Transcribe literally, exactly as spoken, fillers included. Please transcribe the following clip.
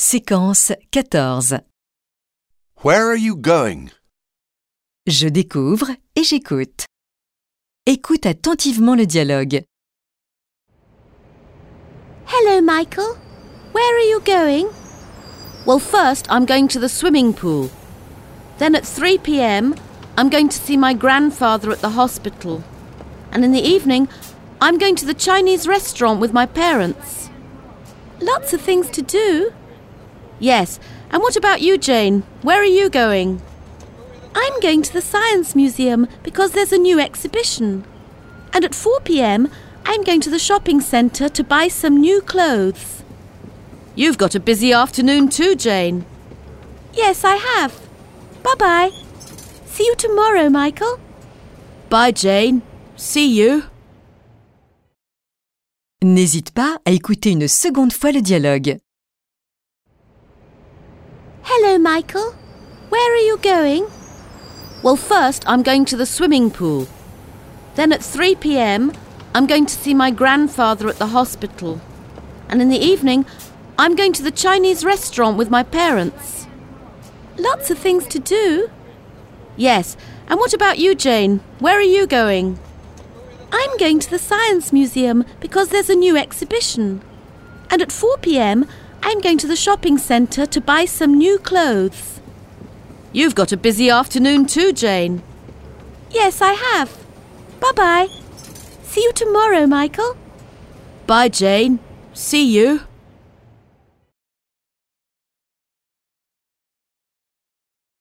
Séquence quatorze. Where are you going? Je découvre et j'écoute. Écoute attentivement le dialogue. Hello, Michael. Where are you going? Well, first I'm going to the swimming pool. Then at three p.m. I'm going to see my grandfather at the hospital. And in the evening, I'm going to the Chinese restaurant with my parents. Lots of things to do. Yes, and what about you, Jane? Where are you going? I'm going to the Science Museum because there's a new exhibition. And at four p.m, I'm going to the shopping centre to buy some new clothes. You've got a busy afternoon too, Jane. Yes, I have. Bye-bye. See you tomorrow, Michael. Bye, Jane. See you. N'hésite pas à écouter une seconde fois le dialogue. Hello, Michael. Where are you going? Well, first I'm going to the swimming pool. Then at three p.m, I'm going to see my grandfather at the hospital. And in the evening, I'm going to the Chinese restaurant with my parents. Lots of things to do. Yes, and what about you, Jane? Where are you going? I'm going to the Science Museum because there's a new exhibition. And at four p.m, I'm going to the shopping centre to buy some new clothes. You've got a busy afternoon too, Jane. Yes, I have. Bye-bye. See you tomorrow, Michael. Bye, Jane. See you.